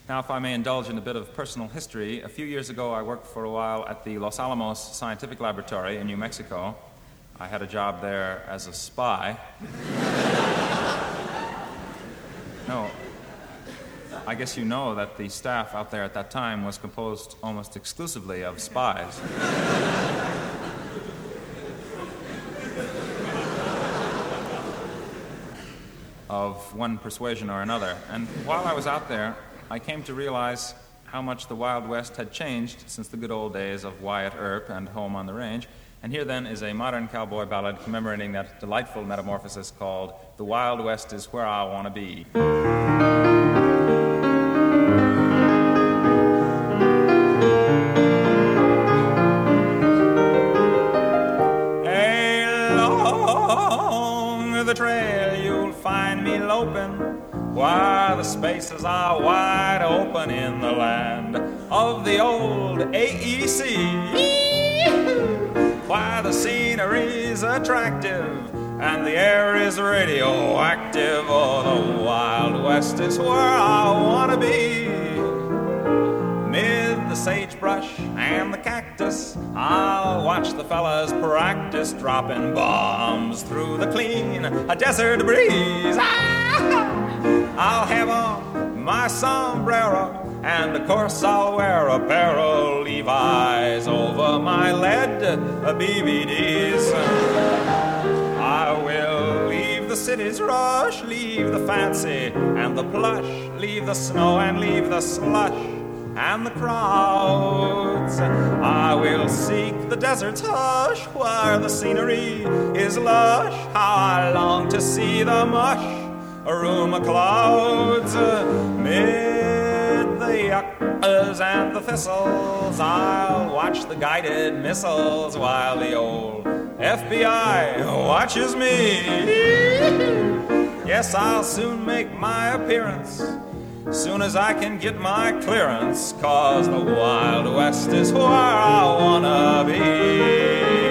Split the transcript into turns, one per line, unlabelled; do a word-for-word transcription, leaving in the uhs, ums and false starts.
Now, if I may indulge in a bit of personal history, a few years ago I worked for a while at the Los Alamos Scientific Laboratory in New Mexico. I had a job there as a spy. No, I guess you know that the staff out there at that time was composed almost exclusively of spies. Of one persuasion or another. And while I was out there, I came to realize how much the Wild West had changed since the good old days of Wyatt Earp and Home on the Range. And here then is a modern cowboy ballad commemorating that delightful metamorphosis called The Wild West is Where I Want to Be. Along the trail you'll find me loping, why the spaces are wide open in the land of the old A E C. Why the scenery's attractive and the air is radioactive. Oh, the Wild West is where I want to be. Mid the sagebrush and the cactus, I'll watch the fellas practice dropping bombs through the clean a desert breeze. Ah! I'll have on my sombrero, and of course I'll wear a pair of Levi's over my lead B B Ds. I will leave the city's rush, leave the fancy and the plush, leave the snow and leave the slush and the crowds. I will seek the desert's hush, where the scenery is lush. How I long to see the mush, a room of clouds, mid the yuccas and the thistles. I'll watch the guided missiles while the old F B I watches me. Yes, I'll soon make my appearance, soon as I can get my clearance, 'cause the Wild West is where I wanna be.